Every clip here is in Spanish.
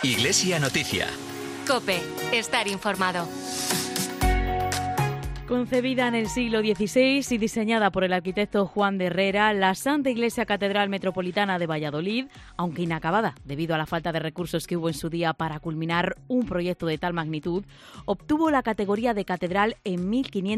Iglesia Noticia. COPE. Estar informado. Concebida en el siglo XVI y diseñada por el arquitecto Juan de Herrera, la Santa Iglesia Catedral Metropolitana de Valladolid, aunque inacabada debido a la falta de recursos que hubo en su día para culminar un proyecto de tal magnitud, obtuvo la categoría de catedral en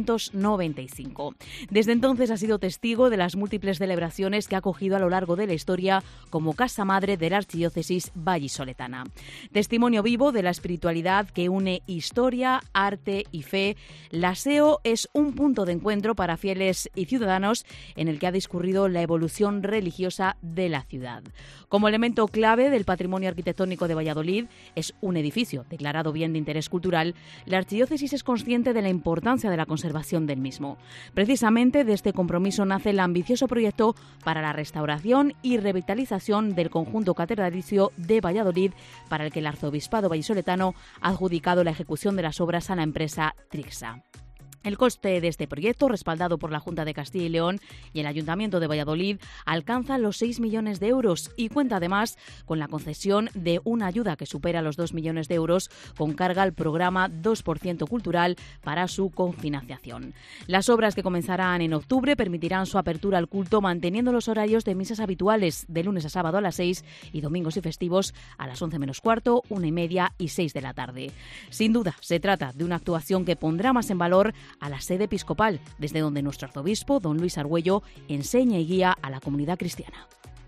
1595. Desde entonces ha sido testigo de las múltiples celebraciones que ha acogido a lo largo de la historia como casa madre de la archidiócesis vallisoletana. Testimonio vivo de la espiritualidad que une historia, arte y fe, la SEO es un punto de encuentro para fieles y ciudadanos en el que ha discurrido la evolución religiosa de la ciudad. Como elemento clave del patrimonio arquitectónico de Valladolid, es un edificio declarado bien de interés cultural. La archidiócesis es consciente de la importancia de la conservación del mismo. Precisamente de este compromiso nace el ambicioso proyecto para la restauración y revitalización del conjunto catedralicio de Valladolid, para el que el arzobispado vallisoletano ha adjudicado la ejecución de las obras a la empresa Trixa. El coste de este proyecto, respaldado por la Junta de Castilla y León y el Ayuntamiento de Valladolid, alcanza los 6 millones de euros y cuenta además con la concesión de una ayuda que supera los 2 millones de euros con carga al programa 2% cultural para su cofinanciación. Las obras, que comenzarán en octubre, permitirán su apertura al culto manteniendo los horarios de misas habituales de lunes a sábado a las 6 y domingos y festivos a las 11 menos cuarto, 1:30 y 6 de la tarde. Sin duda, se trata de una actuación que pondrá más en valor a la sede episcopal, desde donde nuestro arzobispo, don Luis Argüello, enseña y guía a la comunidad cristiana.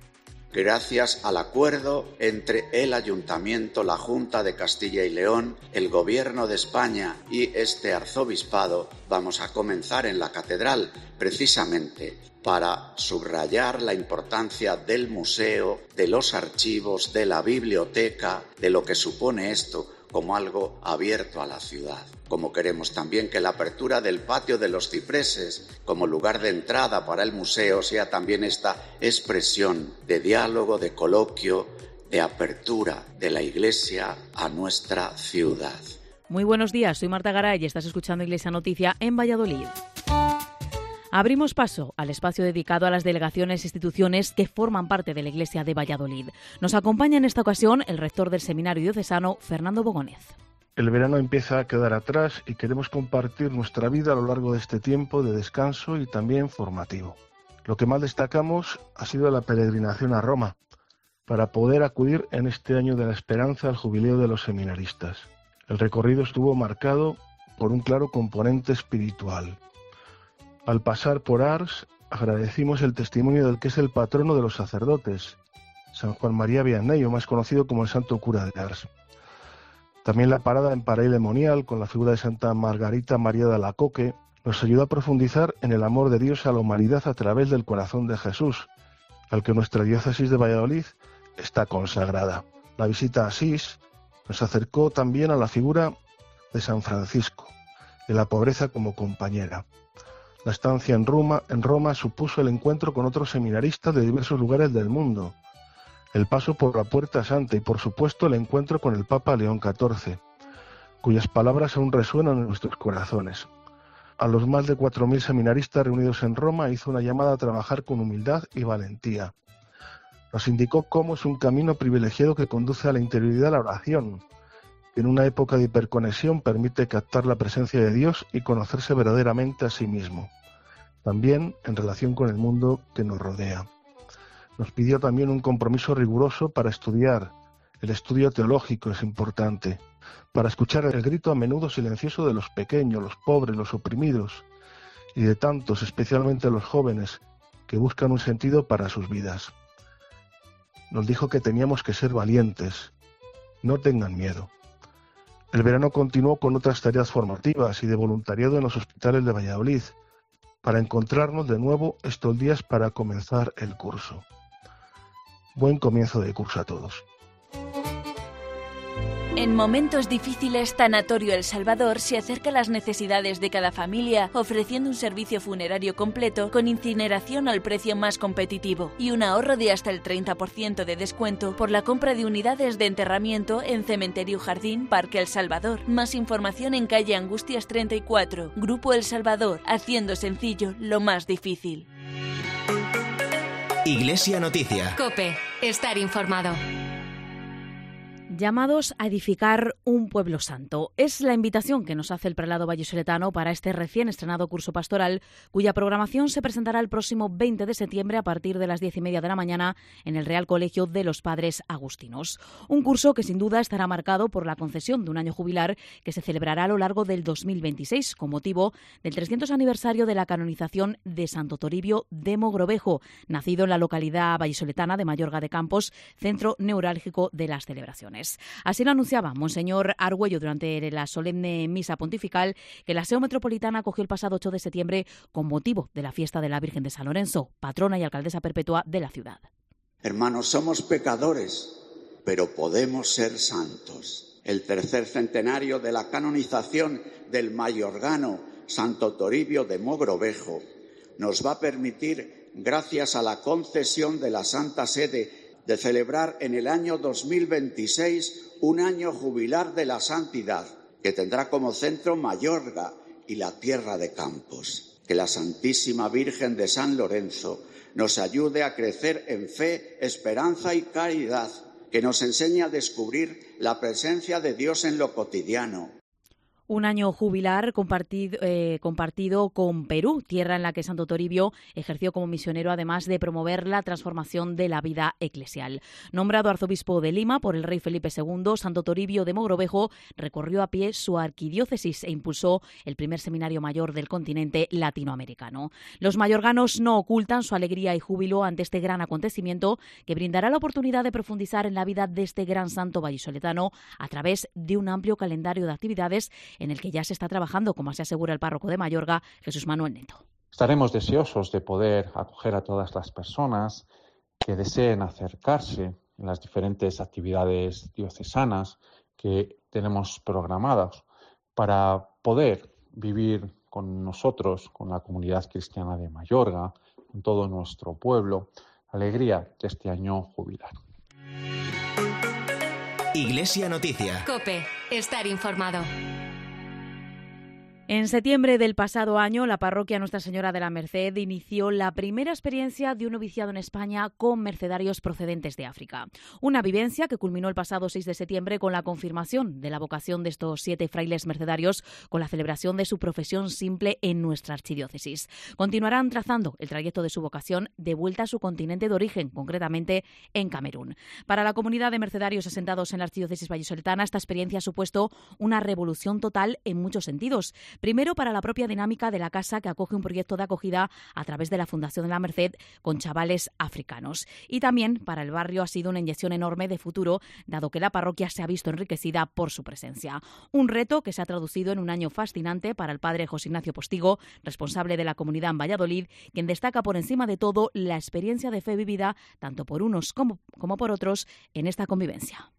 Gracias al acuerdo entre el Ayuntamiento, la Junta de Castilla y León, el Gobierno de España y este arzobispado, vamos a comenzar en la catedral, precisamente para subrayar la importancia del museo, de los archivos, de la biblioteca, de lo que supone esto como algo abierto a la ciudad. Como queremos también que la apertura del patio de los cipreses como lugar de entrada para el museo sea también esta expresión de diálogo, de coloquio, de apertura de la Iglesia a nuestra ciudad. Muy buenos días, soy Marta Garay y estás escuchando Iglesia Noticia en Valladolid. Abrimos paso al espacio dedicado a las delegaciones e instituciones que forman parte de la Iglesia de Valladolid. Nos acompaña en esta ocasión el rector del Seminario Diocesano, Fernando Bogónez. El verano empieza a quedar atrás y queremos compartir nuestra vida a lo largo de este tiempo de descanso y también formativo. Lo que más destacamos ha sido la peregrinación a Roma, para poder acudir en este año de la esperanza al jubileo de los seminaristas. El recorrido estuvo marcado por un claro componente espiritual. Al pasar por Ars, agradecimos el testimonio del que es el patrono de los sacerdotes, San Juan María Vianney, o más conocido como el Santo Cura de Ars. También la parada en Paray-le-Monial, con la figura de Santa Margarita María de Alacoque, nos ayuda a profundizar en el amor de Dios a la humanidad a través del corazón de Jesús, al que nuestra diócesis de Valladolid está consagrada. La visita a Asís nos acercó también a la figura de San Francisco, de la pobreza como compañera. La estancia en Roma supuso el encuentro con otros seminaristas de diversos lugares del mundo, el paso por la Puerta Santa y, por supuesto, el encuentro con el Papa León XIV, cuyas palabras aún resuenan en nuestros corazones. A los más de 4.000 seminaristas reunidos en Roma hizo una llamada a trabajar con humildad y valentía. Nos indicó cómo es un camino privilegiado que conduce a la interioridad, la oración, que en una época de hiperconexión permite captar la presencia de Dios y conocerse verdaderamente a sí mismo, también en relación con el mundo que nos rodea. Nos pidió también un compromiso riguroso para estudiar. El estudio teológico es importante, para escuchar el grito a menudo silencioso de los pequeños, los pobres, los oprimidos, y de tantos, especialmente los jóvenes, que buscan un sentido para sus vidas. Nos dijo que teníamos que ser valientes, no tengan miedo. El verano continuó con otras tareas formativas y de voluntariado en los hospitales de Valladolid, para encontrarnos de nuevo estos días para comenzar el curso. Buen comienzo de curso a todos. En momentos difíciles, Tanatorio El Salvador se acerca a las necesidades de cada familia, ofreciendo un servicio funerario completo con incineración al precio más competitivo y un ahorro de hasta el 30% de descuento por la compra de unidades de enterramiento en Cementerio Jardín, Parque El Salvador. Más información en calle Angustias 34. Grupo El Salvador, haciendo sencillo lo más difícil. Iglesia Noticia. COPE. Estar informado. Llamados a edificar un pueblo santo. Es la invitación que nos hace el prelado vallisoletano para este recién estrenado curso pastoral, cuya programación se presentará el próximo 20 de septiembre a partir de las 10:30 de la mañana en el Real Colegio de los Padres Agustinos. Un curso que sin duda estará marcado por la concesión de un año jubilar que se celebrará a lo largo del 2026 con motivo del 300 aniversario de la canonización de Santo Toribio de Mogrovejo, nacido en la localidad vallisoletana de Mayorga de Campos, centro neurálgico de las celebraciones. Así lo anunciaba Monseñor Argüello durante la solemne misa pontifical que la SEO Metropolitana acogió el pasado 8 de septiembre con motivo de la fiesta de la Virgen de San Lorenzo, patrona y alcaldesa perpetua de la ciudad. Hermanos, somos pecadores, pero podemos ser santos. El tercer centenario de la canonización del mayorgano Santo Toribio de Mogrovejo nos va a permitir, gracias a la concesión de la Santa Sede, de celebrar en el año 2026 un año jubilar de la santidad, que tendrá como centro Mayorga y la tierra de Campos. Que la Santísima Virgen de San Lorenzo nos ayude a crecer en fe, esperanza y caridad, que nos enseñe a descubrir la presencia de Dios en lo cotidiano. Un año jubilar compartido con Perú, tierra en la que Santo Toribio ejerció como misionero, además de promover la transformación de la vida eclesial. Nombrado arzobispo de Lima por el rey Felipe II, Santo Toribio de Mogrovejo recorrió a pie su arquidiócesis e impulsó el primer seminario mayor del continente latinoamericano. Los mayorganos no ocultan su alegría y júbilo ante este gran acontecimiento que brindará la oportunidad de profundizar en la vida de este gran santo vallisoletano a través de un amplio calendario de actividades en el que ya se está trabajando, como se asegura el párroco de Mayorga, Jesús Manuel Neto. Estaremos deseosos de poder acoger a todas las personas que deseen acercarse en las diferentes actividades diocesanas que tenemos programadas para poder vivir con nosotros, con la comunidad cristiana de Mayorga, con todo nuestro pueblo, la alegría de este año jubilar. Iglesia Noticia. COPE. Estar informado. En septiembre del pasado año, la parroquia Nuestra Señora de la Merced inició la primera experiencia de un noviciado en España con mercedarios procedentes de África. Una vivencia que culminó el pasado 6 de septiembre con la confirmación de la vocación de estos 7 frailes mercedarios con la celebración de su profesión simple en nuestra archidiócesis. Continuarán trazando el trayecto de su vocación de vuelta a su continente de origen, concretamente en Camerún. Para la comunidad de mercedarios asentados en la archidiócesis vallisoletana, esta experiencia ha supuesto una revolución total en muchos sentidos. Primero, para la propia dinámica de la casa que acoge un proyecto de acogida a través de la Fundación de la Merced con chavales africanos. Y también para el barrio ha sido una inyección enorme de futuro, dado que la parroquia se ha visto enriquecida por su presencia. Un reto que se ha traducido en un año fascinante para el padre José Ignacio Postigo, responsable de la comunidad en Valladolid, quien destaca por encima de todo la experiencia de fe vivida, tanto por unos como por otros, en esta convivencia.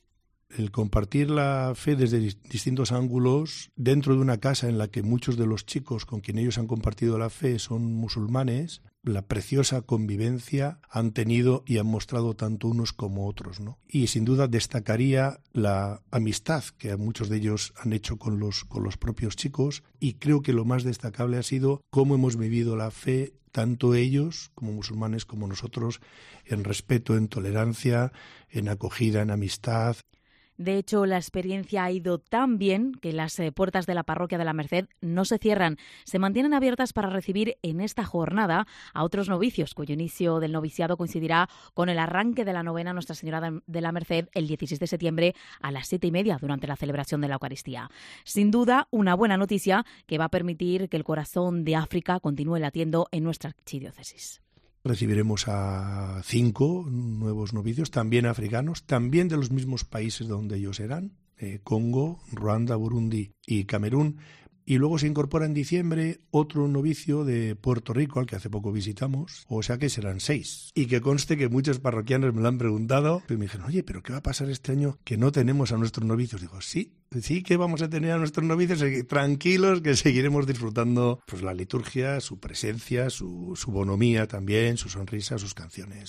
El compartir la fe desde distintos ángulos dentro de una casa en la que muchos de los chicos con quien ellos han compartido la fe son musulmanes, la preciosa convivencia han tenido y han mostrado tanto unos como otros, ¿no? Y sin duda destacaría la amistad que muchos de ellos han hecho con los propios chicos, y creo que lo más destacable ha sido cómo hemos vivido la fe, tanto ellos como musulmanes como nosotros, en respeto, en tolerancia, en acogida, en amistad. De hecho, la experiencia ha ido tan bien que las puertas de la parroquia de la Merced no se cierran, se mantienen abiertas para recibir en esta jornada a otros novicios, cuyo inicio del noviciado coincidirá con el arranque de la novena Nuestra Señora de la Merced el 16 de septiembre a las 7:30 durante la celebración de la Eucaristía. Sin duda, una buena noticia que va a permitir que el corazón de África continúe latiendo en nuestra archidiócesis. Recibiremos a 5 nuevos novicios, también africanos, también de los mismos países donde ellos eran, Congo, Ruanda, Burundi y Camerún. Y luego se incorpora en diciembre otro novicio de Puerto Rico, al que hace poco visitamos, o sea que serán 6. Y que conste que muchos parroquianos me lo han preguntado, y me dijeron, oye, ¿pero qué va a pasar este año que no tenemos a nuestros novicios? Digo, sí que vamos a tener a nuestros novicios, tranquilos, que seguiremos disfrutando pues la liturgia, su presencia, su bonomía también, su sonrisa, sus canciones.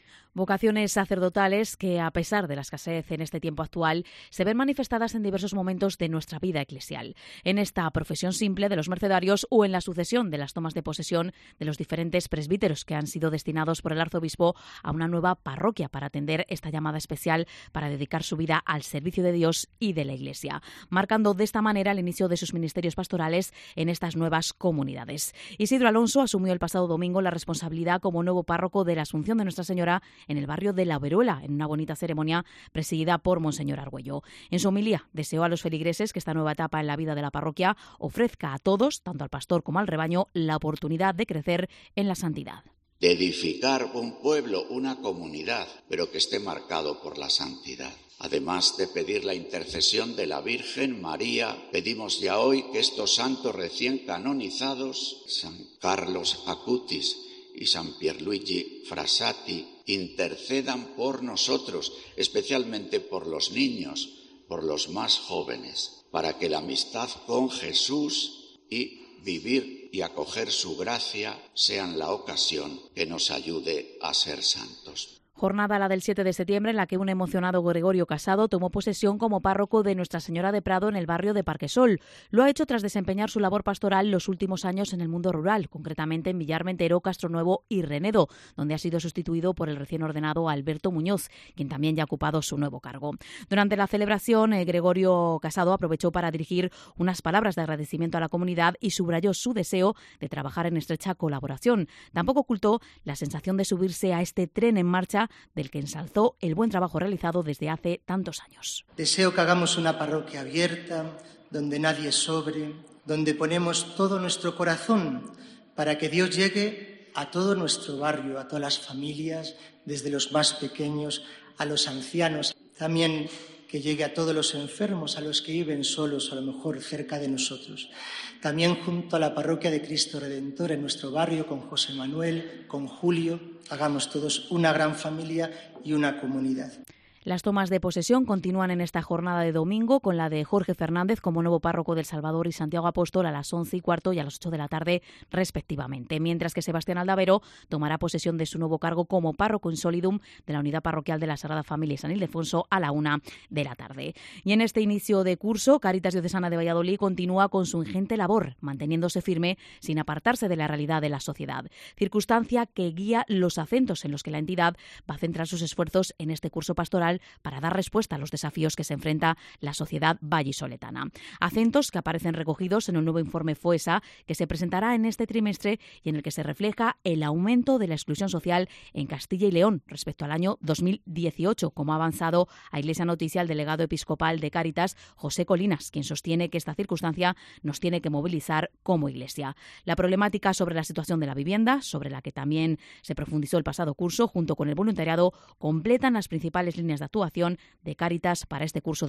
Vocaciones sacerdotales que, a pesar de la escasez en este tiempo actual, se ven manifestadas en diversos momentos de nuestra vida eclesial. En esta profesión simple de los mercedarios o en la sucesión de las tomas de posesión de los diferentes presbíteros que han sido destinados por el arzobispo a una nueva parroquia para atender esta llamada especial para dedicar su vida al servicio de Dios y de la Iglesia, marcando de esta manera el inicio de sus ministerios pastorales en estas nuevas comunidades. Isidro Alonso asumió el pasado domingo la responsabilidad como nuevo párroco de la Asunción de Nuestra Señora en el barrio de La Veruela, en una bonita ceremonia presidida por Monseñor Argüello. En su homilía deseó a los feligreses que esta nueva etapa en la vida de la parroquia ofrezca a todos, tanto al pastor como al rebaño, la oportunidad de crecer en la santidad. De edificar un pueblo, una comunidad, pero que esté marcado por la santidad. Además de pedir la intercesión de la Virgen María, pedimos ya hoy que estos santos recién canonizados, San Carlos Acutis y San Pierluigi Frassati, intercedan por nosotros, especialmente por los niños, por los más jóvenes, para que la amistad con Jesús y vivir y acoger su gracia sean la ocasión que nos ayude a ser santos. Jornada la del 7 de septiembre en la que un emocionado Gregorio Casado tomó posesión como párroco de Nuestra Señora de Prado en el barrio de Parquesol. Lo ha hecho tras desempeñar su labor pastoral los últimos años en el mundo rural, concretamente en Villarmentero, Castronuevo y Renedo, donde ha sido sustituido por el recién ordenado Alberto Muñoz, quien también ya ha ocupado su nuevo cargo. Durante la celebración, Gregorio Casado aprovechó para dirigir unas palabras de agradecimiento a la comunidad y subrayó su deseo de trabajar en estrecha colaboración. Tampoco ocultó la sensación de subirse a este tren en marcha del que ensalzó el buen trabajo realizado desde hace tantos años. Deseo que hagamos una parroquia abierta, donde nadie sobre, donde ponemos todo nuestro corazón para que Dios llegue a todo nuestro barrio, a todas las familias, desde los más pequeños a los ancianos. También que llegue a todos los enfermos, a los que viven solos, a lo mejor cerca de nosotros. También junto a la parroquia de Cristo Redentor en nuestro barrio, con José Manuel, con Julio, hagamos todos una gran familia y una comunidad. Las tomas de posesión continúan en esta jornada de domingo con la de Jorge Fernández como nuevo párroco del Salvador y Santiago Apóstol a las 11:15 y a las 8 de la tarde respectivamente, mientras que Sebastián Aldavero tomará posesión de su nuevo cargo como párroco in solidum de la unidad parroquial de la Sagrada Familia y San Ildefonso a la 1 de la tarde. Y en este inicio de curso, Cáritas Diocesana de Valladolid continúa con su ingente labor, manteniéndose firme sin apartarse de la realidad de la sociedad, circunstancia que guía los acentos en los que la entidad va a centrar sus esfuerzos en este curso pastoral para dar respuesta a los desafíos que se enfrenta la sociedad vallisoletana. Acentos que aparecen recogidos en un nuevo informe FOESA que se presentará en este trimestre y en el que se refleja el aumento de la exclusión social en Castilla y León respecto al año 2018, como ha avanzado a Iglesia Noticia el delegado episcopal de Cáritas, José Colinas, quien sostiene que esta circunstancia nos tiene que movilizar como Iglesia. La problemática sobre la situación de la vivienda, sobre la que también se profundizó el pasado curso, junto con el voluntariado, completan las principales líneas de actuación de Cáritas para este curso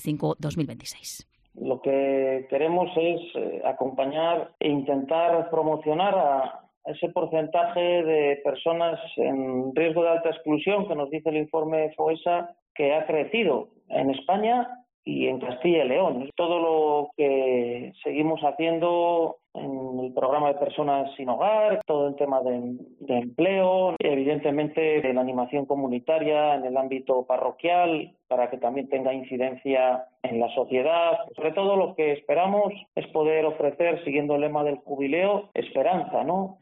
2025-2026. Lo que queremos es acompañar e intentar promocionar a ese porcentaje de personas en riesgo de alta exclusión que nos dice el informe FOESA que ha crecido en España y en Castilla y León. Todo lo que seguimos haciendo en el programa de personas sin hogar, todo el tema de empleo, evidentemente de la animación comunitaria en el ámbito parroquial, para que también tenga incidencia en la sociedad. Sobre todo lo que esperamos es poder ofrecer, siguiendo el lema del jubileo, esperanza, ¿no?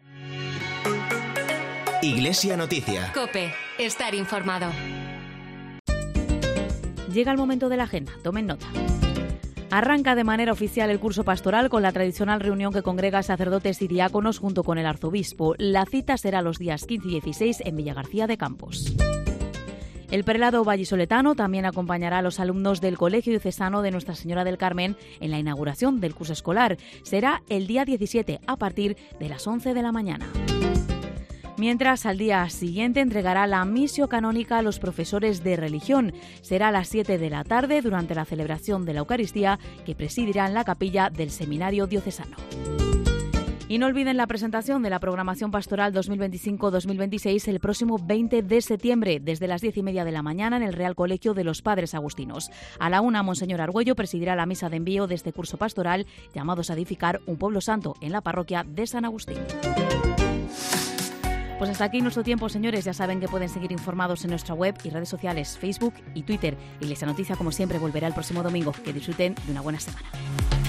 Iglesia Noticia. COPE. Estar informado. Llega el momento de la agenda. Tomen nota. Arranca de manera oficial el curso pastoral con la tradicional reunión que congrega sacerdotes y diáconos junto con el arzobispo. La cita será los días 15 y 16 en Villagarcía de Campos. El prelado vallisoletano también acompañará a los alumnos del Colegio Diocesano de Nuestra Señora del Carmen en la inauguración del curso escolar. Será el día 17 a partir de las 11 de la mañana. Mientras, al día siguiente entregará la misio canónica a los profesores de religión. Será a las 7 de la tarde durante la celebración de la Eucaristía que presidirá en la capilla del Seminario Diocesano. Y no olviden la presentación de la programación pastoral 2025-2026 el próximo 20 de septiembre, desde las 10:30 de la mañana en el Real Colegio de los Padres Agustinos. A la 1, Monseñor Argüello presidirá la misa de envío de este curso pastoral, llamados a edificar un pueblo santo en la parroquia de San Agustín. Pues hasta aquí nuestro tiempo, señores. Ya saben que pueden seguir informados en nuestra web y redes sociales, Facebook y Twitter. Iglesia Noticia, como siempre, volverá el próximo domingo. Que disfruten de una buena semana.